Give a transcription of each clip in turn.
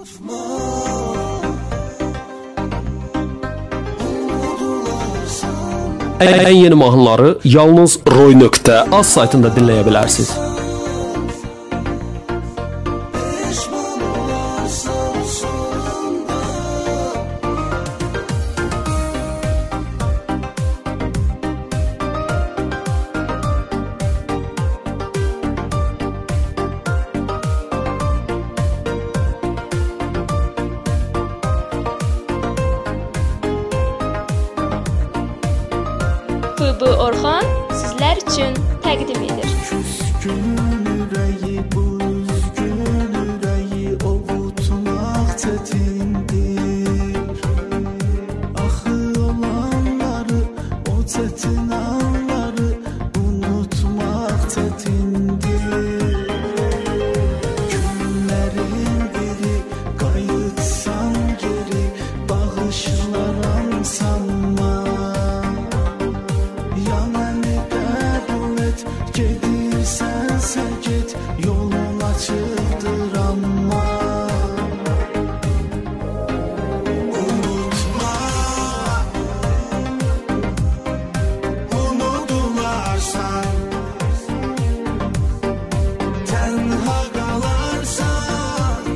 Ən yeni mahnıları yalnız roy.az saytında dinləyə bilərsiniz. FB Orxan sizlər üçün təqdim edir. Küskün ürəyi, buzgün ürəyi ovutmaq çətindir. Axı olanları, o çətin anları unutmaq çətindir. Günlərin biri qayıtsan geri, bağışlaram sanma. Gedirsənsə get, yolun açıqdır amma unutma, unudularsan, tənha qalarsan,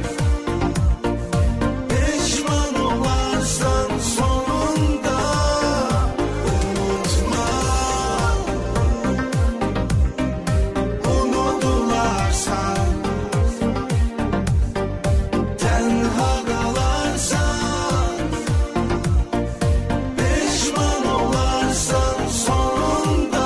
peşman olarsan sonunda. Unutma, tənha qalarsan, peşman olarsan sonunda.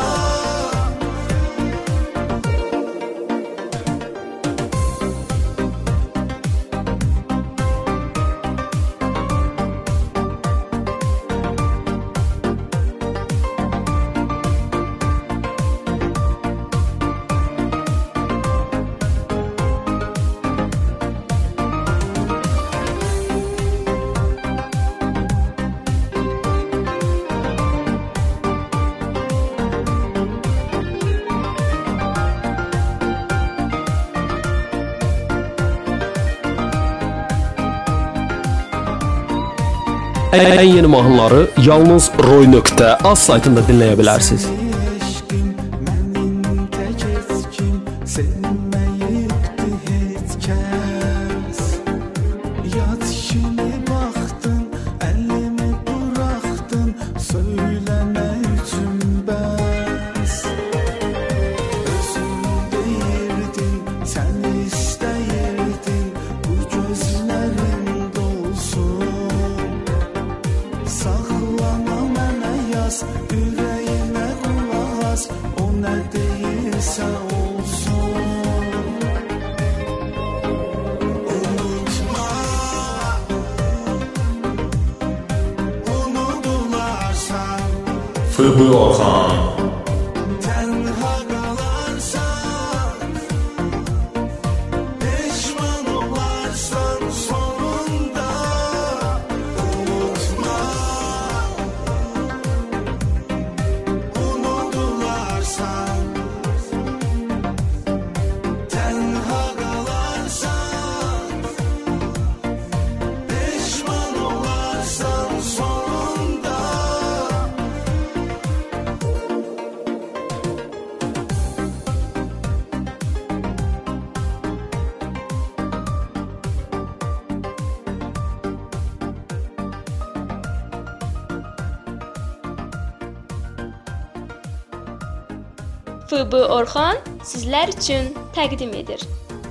Ən yeni mahnıları yalnız roy.az saytında dinləyə bilərsiniz. Eşqim mənim tək etkim, sevməyibdi heç kəs. Yad kimi baxdın, əlimi buraxdın, söyləmək üçün bəs. Özün deyirdin, sən istəyirdin, bu gözlərin dolsun. Saxlama mənə yaz, ürəyinə qulaq as, o nə deyirsə olsun. Unutma, unudularsan, FB Orxan. tənha qalarsan, peşman olarsan sonunda. Unutma, unudularsan, tənha qalarsan, peşman olarsan sonunda. FB Orxan sizlər üçün təqdim edir.